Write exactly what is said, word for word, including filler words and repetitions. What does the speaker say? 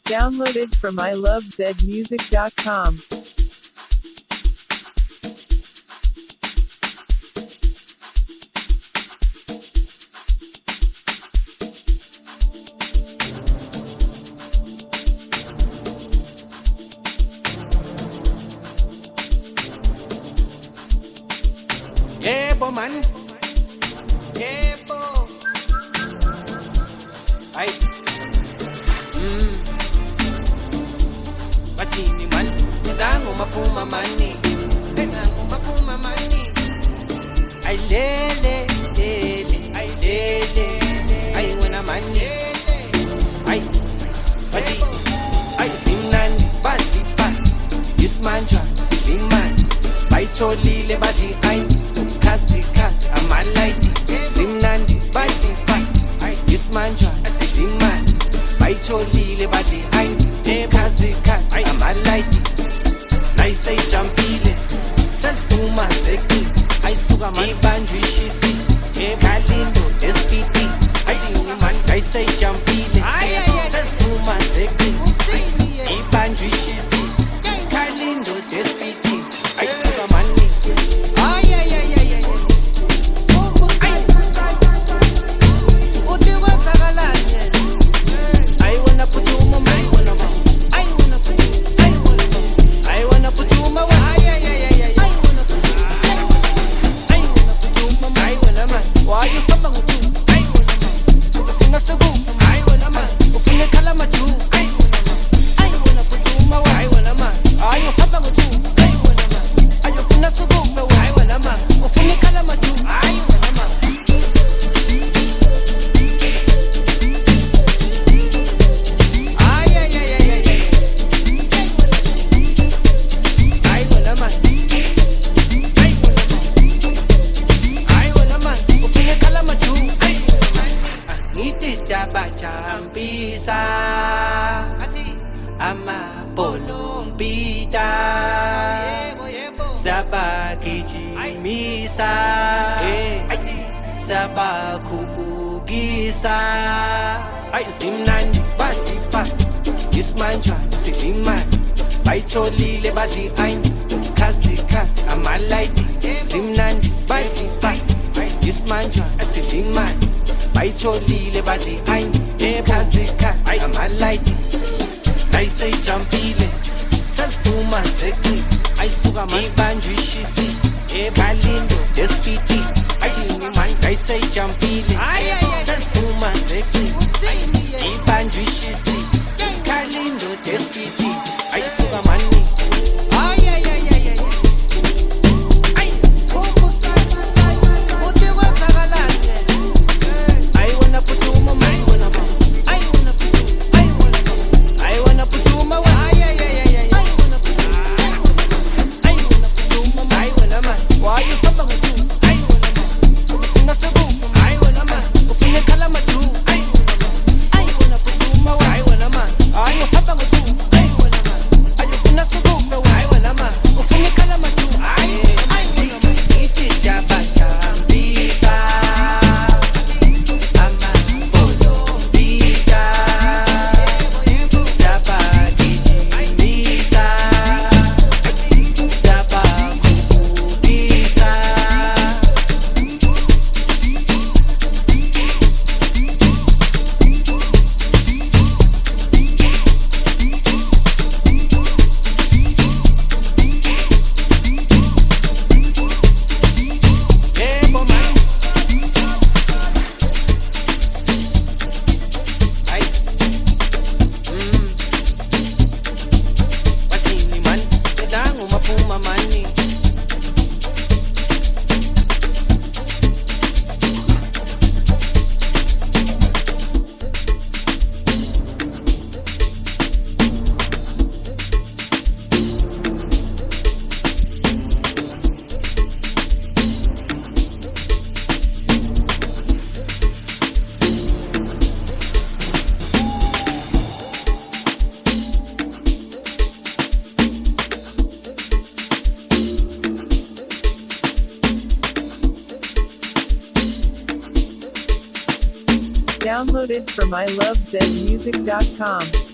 Downloaded from I love zed music dot com. Yebo man, yebo. Ay, mm. Bathini man, ndango maphuma mani, ndango maphuma mani. Ay lele, lele, ay lele, ay wena mani. Ay, bathi, ay simnandi, bathi ba, ismanja, silimani, bayitholile bathi ay. Kazi kazi amalaiti zimnandi bathi bathi ismanja asidimani bayitholile bathi ayi kazi kazi amalaiti nayise ijampile sesiduma seki ayisuka mayibanjwe ishisi ekhalindo espiti ayini man nayise ijampile sesiduma seki ibanjwe ishisi ekhalindo espiti ayisuka mani ay ay ay Jambisa amabolombita sabagijimisa sabakhupukisa simnandi basipa ismanja silimani bayitholile bathi ayini kazi kazi amalaiti simnandi basipa ismanja silimani bayitholile bathi ayini kazi kazi amalaiti nayise ijampile sesiduma seki ayisuka mayibanjwe ishisi ekhalindo espiti ayini man nayise ijampile sesiduma seki ibanjwe ishisi ekhalindo espiti ayisuka mani ay ay ay ay ay Downloaded from I love zed music dot com.